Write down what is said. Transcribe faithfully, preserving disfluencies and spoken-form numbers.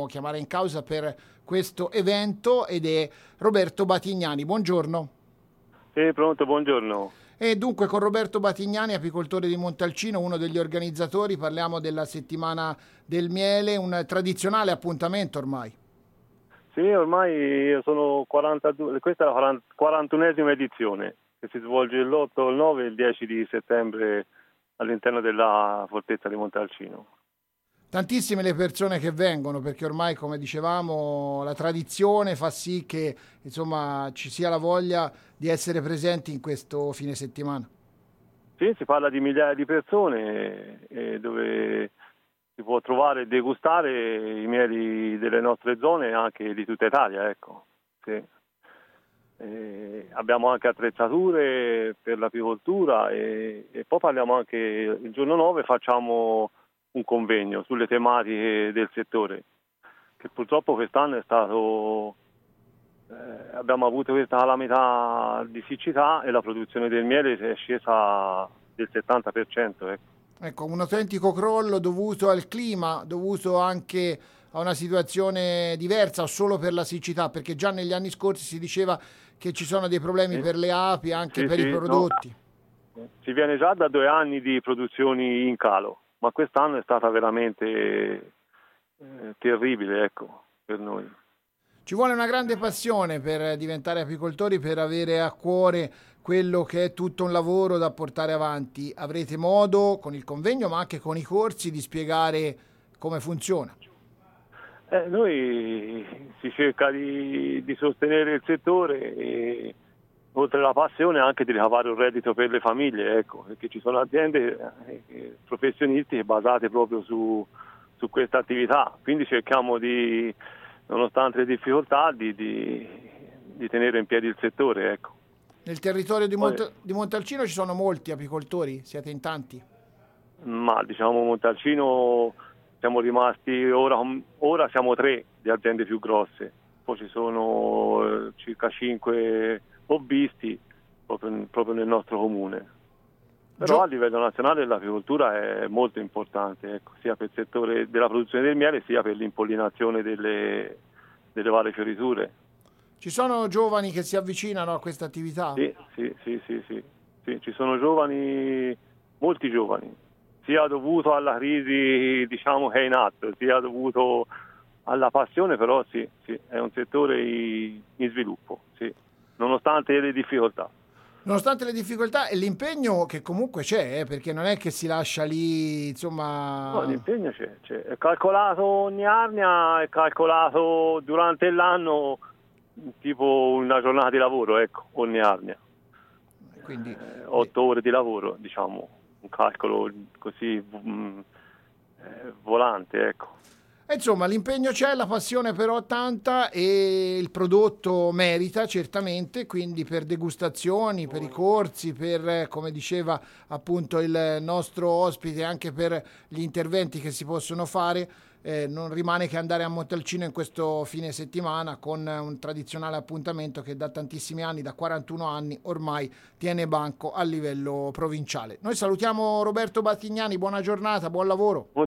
chiamare in causa per questo evento ed è Roberto Batignani. Buongiorno. Sì, pronto, buongiorno. E dunque con Roberto Batignani, apicoltore di Montalcino, uno degli organizzatori, parliamo della settimana del miele, un tradizionale appuntamento ormai. Sì, ormai io sono quarantadue, questa è la quarantunesima edizione che si svolge l'otto, il nove e il dieci di settembre all'interno della fortezza di Montalcino. Tantissime le persone che vengono perché ormai, come dicevamo, la tradizione fa sì che insomma ci sia la voglia di essere presenti in questo fine settimana. Sì, si parla di migliaia di persone eh, dove si può trovare e degustare i mieli delle nostre zone e anche di tutta Italia, ecco. Sì. Eh, abbiamo anche attrezzature per l'apicoltura e, e poi parliamo anche il giorno nove facciamo un convegno sulle tematiche del settore, che purtroppo quest'anno è stato eh, abbiamo avuto questa calamità di siccità e la produzione del miele è scesa del settanta per cento. Ecco. Ecco, un autentico crollo dovuto al clima, dovuto anche a una situazione diversa o solo per la siccità, perché già negli anni scorsi si diceva che ci sono dei problemi sì. per le api, anche sì, per sì, i prodotti. No. Si viene già da due anni di produzioni in calo, ma quest'anno è stata veramente eh, terribile, ecco, per noi. Ci vuole una grande passione per diventare apicoltori, per avere a cuore quello che è tutto un lavoro da portare avanti. Avrete modo con il convegno, ma anche con i corsi, di spiegare come funziona. Eh, noi si cerca di, di sostenere il settore e oltre alla passione anche di ricavare un reddito per le famiglie, ecco, perché ci sono aziende eh, professionistiche basate proprio su, su questa attività, quindi cerchiamo di, nonostante le difficoltà, di, di, di tenere in piedi il settore, ecco. Nel territorio di, Mont- di Montalcino ci sono molti apicoltori? Siete in tanti? Ma diciamo Montalcino siamo rimasti, ora, ora siamo tre di aziende più grosse, poi ci sono eh, circa cinque hobbisti proprio, proprio nel nostro comune. Però Gio- a livello nazionale l'apicoltura è molto importante, ecco, sia per il settore della produzione del miele sia per l'impollinazione delle, delle varie fioriture. Ci sono giovani che si avvicinano a questa attività? Sì, sì, sì, sì, sì, sì, ci sono giovani, molti giovani, sia dovuto alla crisi diciamo che è in atto, sia dovuto alla passione, però sì, sì, è un settore in sviluppo, sì, nonostante le difficoltà. Nonostante le difficoltà e l'impegno che comunque c'è, eh, perché non è che si lascia lì, insomma... No, l'impegno c'è, c'è, è calcolato ogni arnia, è calcolato durante l'anno tipo una giornata di lavoro, ecco, ogni arnia. Quindi eh, otto ore di lavoro, diciamo, un calcolo così mh, eh, volante, ecco. Insomma, l'impegno c'è, la passione però tanta e il prodotto merita certamente, quindi per degustazioni, per i corsi, per, come diceva appunto il nostro ospite, anche per gli interventi che si possono fare, eh, non rimane che andare a Montalcino in questo fine settimana con un tradizionale appuntamento che da tantissimi anni, da quarantuno anni ormai, tiene banco a livello provinciale. Noi salutiamo Roberto Batignani, buona giornata, buon lavoro.